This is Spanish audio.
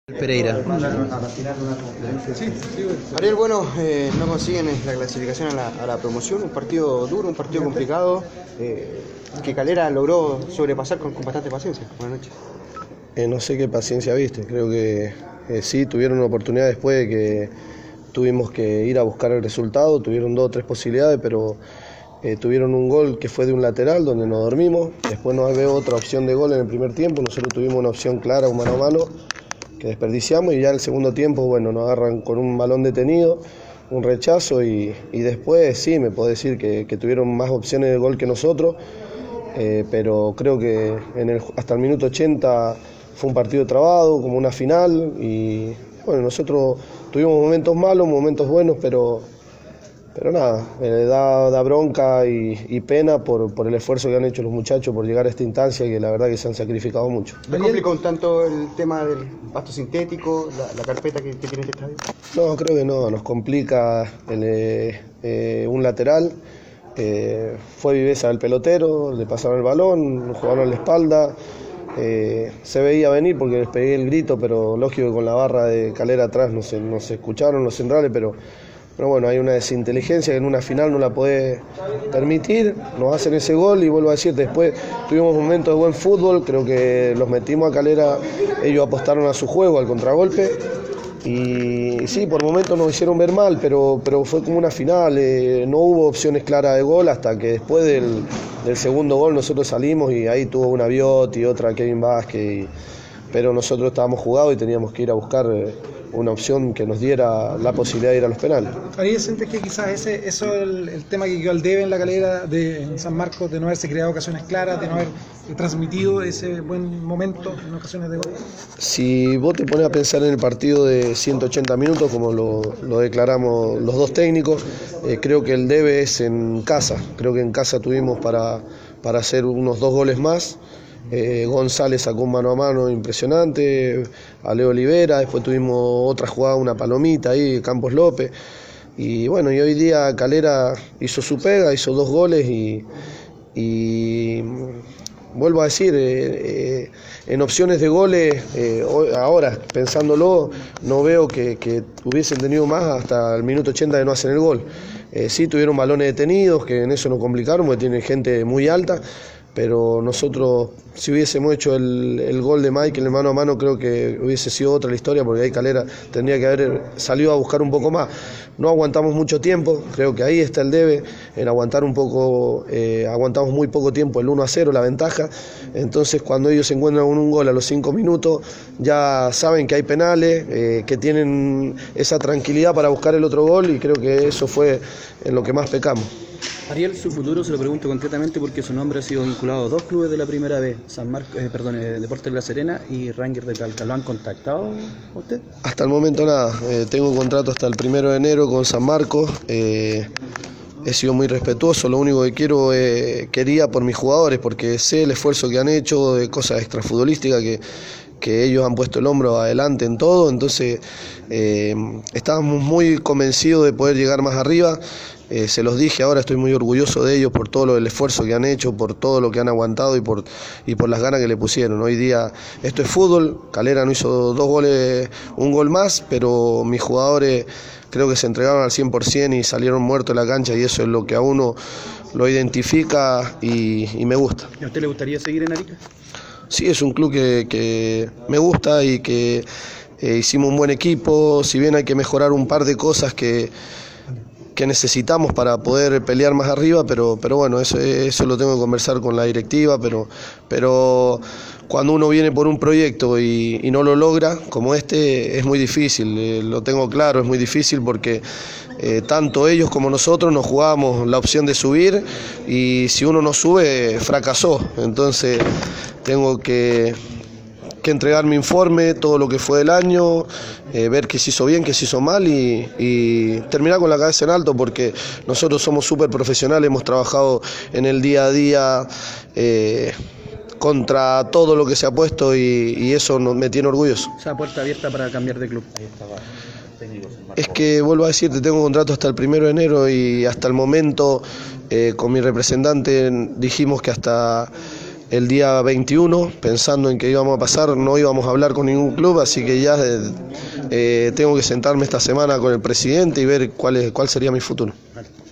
Pereira. Ariel, bueno, no consiguen la clasificación a la promoción, un partido duro, un partido complicado, que Calera logró sobrepasar con bastante paciencia. Buenas noches. No sé qué paciencia viste, creo que sí, tuvieron una oportunidad después de que tuvimos que ir a buscar el resultado, tuvieron 2 o 3 posibilidades, pero tuvieron un gol que fue de un lateral donde nos dormimos, después no había otra opción de gol en el primer tiempo, nosotros tuvimos una opción clara, un mano a mano, que desperdiciamos y ya el segundo tiempo, bueno, nos agarran con un balón detenido, un rechazo y después sí, me puedo decir que tuvieron más opciones de gol que nosotros, pero creo que hasta el minuto 80 fue un partido trabado, como una final y bueno, nosotros tuvimos momentos malos, momentos buenos, pero nada, da bronca y pena por el esfuerzo que han hecho los muchachos por llegar a esta instancia y que la verdad que se han sacrificado mucho. ¿Les complica un tanto el tema del pasto sintético, la carpeta que tiene este estadio? No, creo que no, nos complica un lateral. Fue viveza del pelotero, le pasaron el balón, nos jugaron la espalda. Se veía venir porque les pegué el grito, pero lógico que con la barra de Calera atrás no se escucharon los centrales, pero bueno, hay una desinteligencia que en una final no la puede permitir, nos hacen ese gol y vuelvo a decir, después tuvimos momentos de buen fútbol, creo que los metimos a Calera, ellos apostaron a su juego, al contragolpe, y sí, por momentos nos hicieron ver mal, pero fue como una final, no hubo opciones claras de gol hasta que después del segundo gol nosotros salimos y ahí tuvo una Biot y otra Kevin Vázquez, pero nosotros estábamos jugados y teníamos que ir a buscar una opción que nos diera la posibilidad de ir a los penales. Ariel, ¿sientes que quizás eso es el tema que quedó al debe en la Calera de San Marcos, de no haberse creado ocasiones claras, de no haber transmitido ese buen momento en ocasiones de gol? Si vos te pones a pensar en el partido de 180 minutos, como lo declaramos los dos técnicos, creo que el debe es en casa. Creo que en casa tuvimos para hacer unos 2 goles más. González sacó un mano a mano impresionante, a Leo Olivera, después tuvimos otra jugada, una palomita ahí, Campos López, y bueno, y hoy día Calera hizo su pega, hizo 2 goles y vuelvo a decir, en opciones de goles, ahora pensándolo, no veo que hubiesen tenido más hasta el minuto 80 de no hacer el gol. Sí tuvieron balones detenidos, que en eso nos complicaron, porque tienen gente muy alta, pero nosotros, si hubiésemos hecho el gol de Michael en mano a mano, creo que hubiese sido otra la historia, porque ahí Calera tendría que haber salido a buscar un poco más. No aguantamos mucho tiempo, creo que ahí está el debe, en aguantar un poco, aguantamos muy poco tiempo, el 1-0, la ventaja. Entonces cuando ellos se encuentran con un gol a los 5 minutos, ya saben que hay penales, que tienen esa tranquilidad para buscar el otro gol, y creo que eso fue en lo que más pecamos. Ariel, su futuro se lo pregunto concretamente porque su nombre ha sido vinculado a 2 clubes de la primera vez, Deportes de La Serena y Rangers de Talca. ¿Lo han contactado a usted? Hasta el momento nada, tengo un contrato hasta el 1 de enero con San Marcos, he sido muy respetuoso, lo único que quería por mis jugadores, porque sé el esfuerzo que han hecho de cosas extrafutbolísticas que ellos han puesto el hombro adelante en todo, entonces estábamos muy convencidos de poder llegar más arriba. Se los dije, ahora estoy muy orgulloso de ellos por todo el esfuerzo que han hecho, por todo lo que han aguantado y por las ganas que le pusieron. Hoy día esto es fútbol, Calera no hizo 2 goles, un gol más, pero mis jugadores creo que se entregaron al 100% y salieron muertos de la cancha, y eso es lo que a uno lo identifica y me gusta. ¿Y a usted le gustaría seguir en Arica? Sí, es un club que me gusta y que hicimos un buen equipo, si bien hay que mejorar un par de cosas que necesitamos para poder pelear más arriba, pero bueno, eso lo tengo que conversar con la directiva, pero cuando uno viene por un proyecto y no lo logra, como este, es muy difícil, lo tengo claro, es muy difícil porque tanto ellos como nosotros nos jugábamos la opción de subir, y si uno no sube, fracasó. Entonces tengo que entregar mi informe, todo lo que fue del año, ver qué se hizo bien, qué se hizo mal y terminar con la cabeza en alto, porque nosotros somos súper profesionales, hemos trabajado en el día a día contra todo lo que se ha puesto y eso me tiene orgulloso. O sea, puerta abierta para cambiar de club. Es que, vuelvo a decirte, tengo un contrato hasta el 1 de enero y hasta el momento con mi representante dijimos que hasta el día 21, pensando en que íbamos a pasar, no íbamos a hablar con ningún club, así que ya tengo que sentarme esta semana con el presidente y ver cuál sería mi futuro.